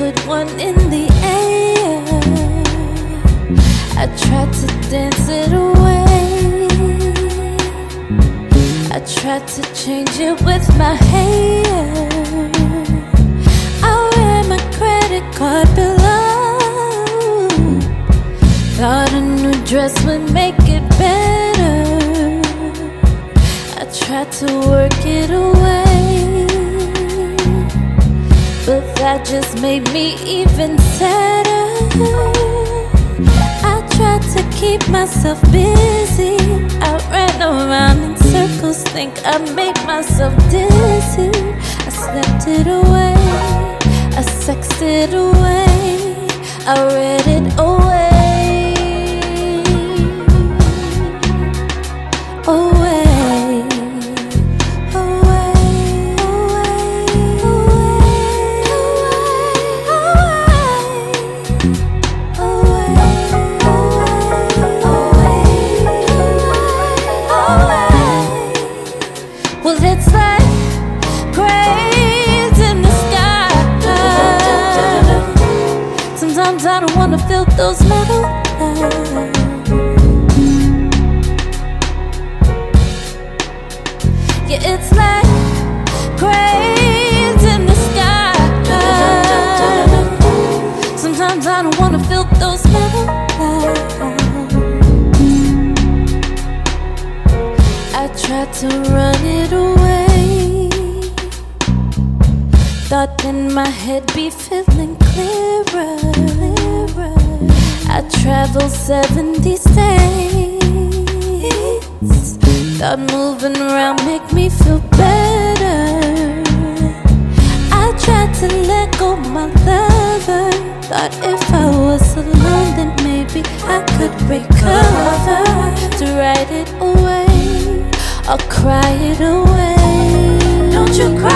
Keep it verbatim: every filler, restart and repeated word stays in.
put one in the air. I tried to dance it away. I tried to change it with my hair. I ran my credit card below. Thought a new dress would make it better. I tried to work it away, but that just made me even sadder. I tried to keep myself busy. I ran around in circles, think I made myself dizzy. I slept it away, I sexed it away, I read it away. Away, away, away, away, away. Well, it's like cranes in the sky. Sometimes I don't wanna feel those metal eyes. Yeah, it's like cranes in the sky. Sometimes I don't wanna feel those metal eyes. I tried to run it away. Thought in my head be feeling clearer. I traveled seventy states. Thought moving around make me feel better. I tried to let go my lover. Thought if I was alone then maybe I could recover. To write it away or cry it away. Don't you cry.